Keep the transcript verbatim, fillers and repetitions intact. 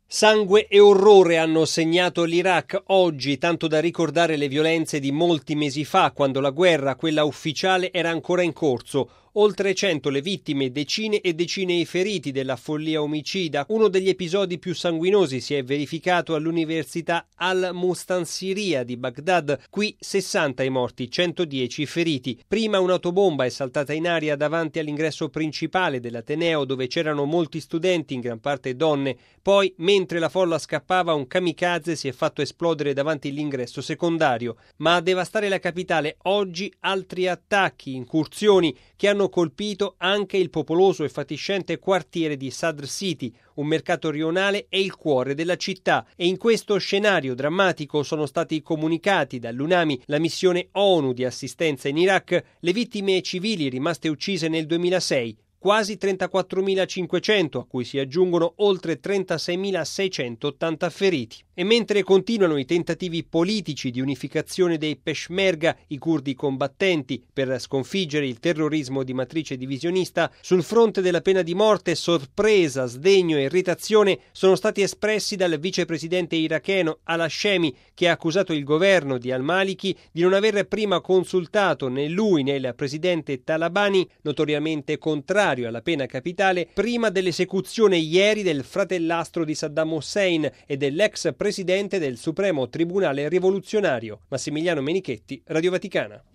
Sangue e orrore hanno segnato l'Iraq oggi, tanto da ricordare le violenze di molti mesi fa, quando la guerra, quella ufficiale, era ancora in corso. Oltre cento le vittime, decine e decine i feriti della follia omicida. Uno degli episodi più sanguinosi si è verificato all'Università Al-Mustansiriya di Baghdad. Qui sessanta i morti, centodieci i feriti. Prima un'autobomba è saltata in aria davanti all'ingresso principale dell'Ateneo, dove c'erano molti studenti, in gran parte donne. Poi, mentre la folla scappava, un kamikaze si è fatto esplodere davanti all'ingresso secondario. Ma a devastare la capitale oggi altri attacchi, incursioni che hanno colpito anche il popoloso e fatiscente quartiere di Sadr City, un mercato rionale e il cuore della città. E in questo scenario drammatico sono stati comunicati dall'UNAMI, la missione ONU di assistenza in Iraq, le vittime civili rimaste uccise nel duemilasei. Quasi trentaquattromilacinquecento, a cui si aggiungono oltre trentaseimilaseicentottanta feriti. E mentre continuano i tentativi politici di unificazione dei Peshmerga, i curdi combattenti, per sconfiggere il terrorismo di matrice divisionista, sul fronte della pena di morte sorpresa, sdegno e irritazione sono stati espressi dal vicepresidente iracheno al-Hashemi, che ha accusato il governo di al-Maliki di non aver prima consultato né lui né il presidente Talabani, notoriamente contrario alla pena capitale, prima dell'esecuzione ieri del fratellastro di Saddam Hussein e dell'ex presidente del Supremo Tribunale Rivoluzionario. Massimiliano Menichetti, Radio Vaticana.